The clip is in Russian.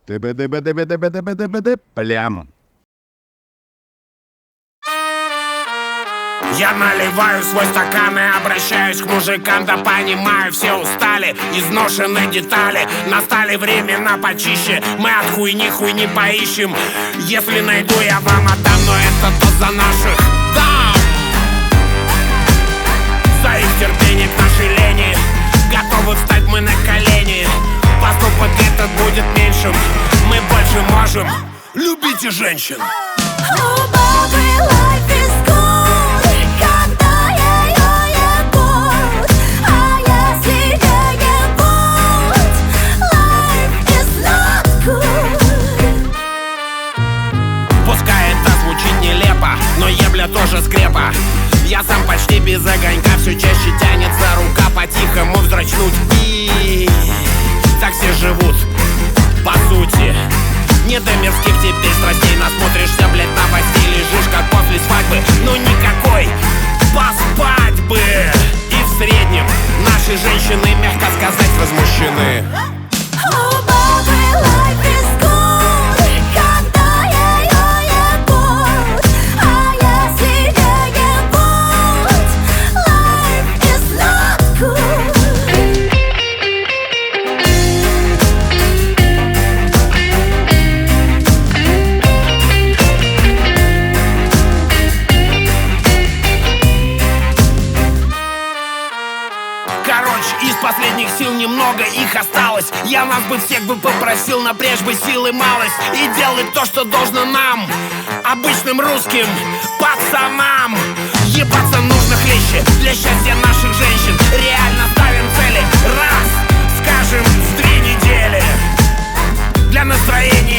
Плям. Я наливаю свой стакан и обращаюсь к мужикам, да понимаю, все устали, изношены детали. Настали времена почище, мы от хуйни поищем. Если найду, я вам отдам, но это то за наших дам. За их терпение к нашей лени, готовы встать мы на колени. Поступок этот будет меньшим, мы больше можем. Любите женщин. Но ебля тоже скрепа. Я сам почти без огонька, все чаще тянется рука по-тихому вздрачнуть. И так все живут, по сути. Не до мирских теперь страстей, насмотришься, блять, новостей. Лежишь как после свадьбы, но никакой поспать бы. И в среднем наши женщины, мягко сказать, возмущены. Из последних сил немного их осталось. Я нас бы всех бы попросил напрячь бы силы малость и делать то, что должно нам, обычным русским пацанам. Ебаться нужно хлеще для счастья наших женщин. Реально ставим цели, раз, скажем, в 2 недели. Для настроения